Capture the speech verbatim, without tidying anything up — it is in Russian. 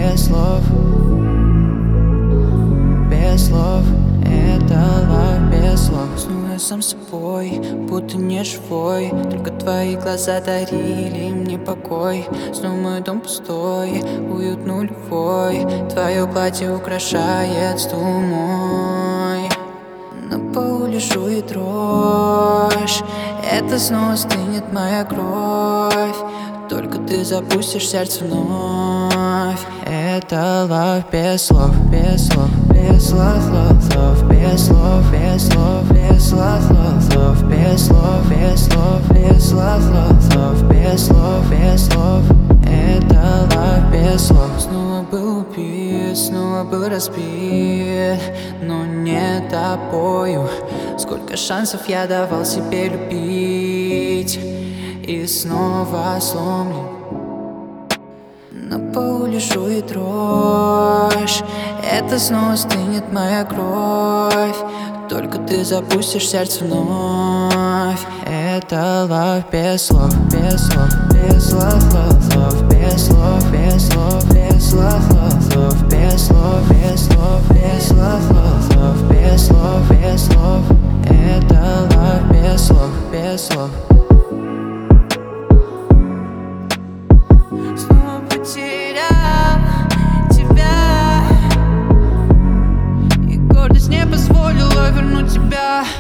без слов, без слов. Это love без слов. Снова я сам с собой, будто не живой. Только твои глаза дарили мне покой. Снова мой дом пустой, уют нулевой. Твое платье украшает стул мой. На полу лежу и дрожь. Это снова стынет моя кровь. Только ты запустишь сердце вновь. Это love без слов, без слов, без слов, love, love, без слов, без слов, без слов, love, love, без слов, без слов, без слов, love, love, без слов, без слов. Это love без слов. Снова был убит, снова был разбит, но не тобою. Сколько шансов я давал себе любить, и снова сломлен. На полу лежу и дрожь. Это снова стынет моя кровь. Только ты запустишь сердце вновь. Это love без слов, без слов, без слов, love, love, без слов, без слов, без слов, love, love, без слов, без слов, без слов, love, love, без слов, без слов. Это love без слов, без слов. Снова потерял тебя, и гордость не позволила вернуть тебя.